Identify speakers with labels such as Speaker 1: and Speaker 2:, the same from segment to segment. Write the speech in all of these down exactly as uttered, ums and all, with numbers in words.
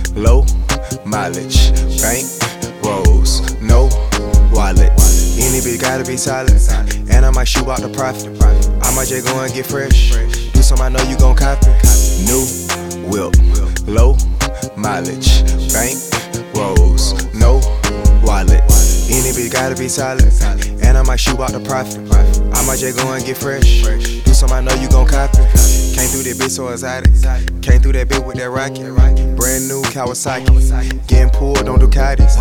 Speaker 1: low mileage, bank rolls, no wallet. Any bitch gotta be solid, and I might shoot out the profit. I might just go and get fresh, do something I know you gon' copy. New whip, low mileage, bank rolls, no wallet. Any bitch gotta be solid, and I might shoot out the profit. I might just go and get fresh, do something I know you gon' copy. Came through that bitch so exotic, came through that bitch with that rocket. Brand new Kawasaki, getting pulled on Ducatis.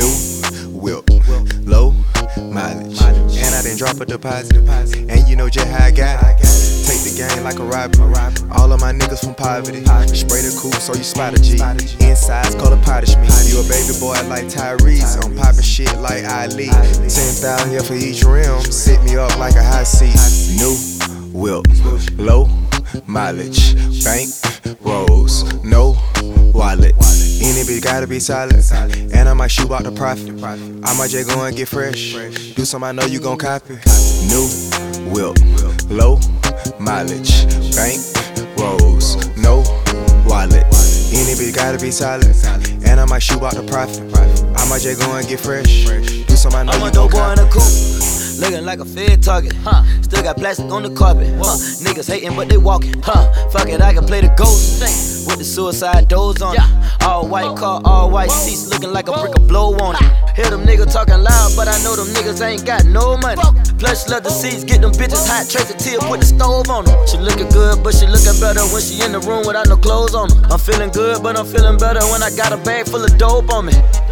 Speaker 1: New whip, low mileage, and I didn't drop a deposit. And you know just how I got it. Take the game like a robbery. All of my niggas from poverty. Spray the coupe so you spot a G. Insides color pottish me. You a baby boy like Tyrese. I'm poppin' shit like Ali. Ten thousand here for each rim. Sit me up like a hot seat. New whip, low mileage, bank rolls, no wallet. Any bitch gotta be solid, and I might shoot out the profit. I might just go and get fresh, do something I know you gon' copy. New whip, low mileage, bank rolls, no wallet. Any bitch gotta be solid, and I might shoot out the profit. I might just go and get fresh, do something I know
Speaker 2: I'm
Speaker 1: you
Speaker 2: a
Speaker 1: gon'
Speaker 2: dope boy in
Speaker 1: copy.
Speaker 2: a coupe, looking like a Fed target. Huh. Still got plastic on the carpet. Huh. Niggas hating but they walking. Huh. Fuck it, I can play the ghost with the suicide doors on it. All white car, all white seats, looking like a brick of blow on it. Hear them niggas talking loud, but I know them niggas ain't got no money. Plush leather seats, get them bitches hot. Trace a tear, put the stove on them. She looking good, but she looking better when she in the room without no clothes on her. I'm feeling good, but I'm feeling better when I got a bag full of dope on me.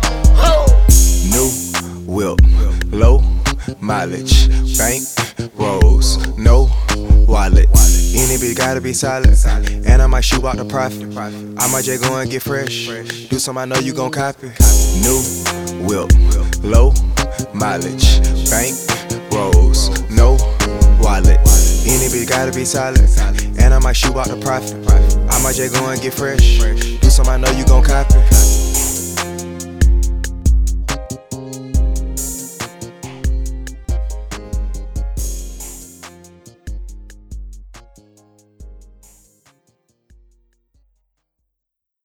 Speaker 2: Ho!
Speaker 1: New whip, low mileage, bank rolls, no wallet. Any bitch gotta be solid, and I might shoot out the profit. I might just go and get fresh, do something I know you gon' copy. New whip, low mileage, bank rolls, no wallet. Any bitch gotta be solid, and I might shoot out the profit. I might just go and get fresh, do something I know you gon' copy.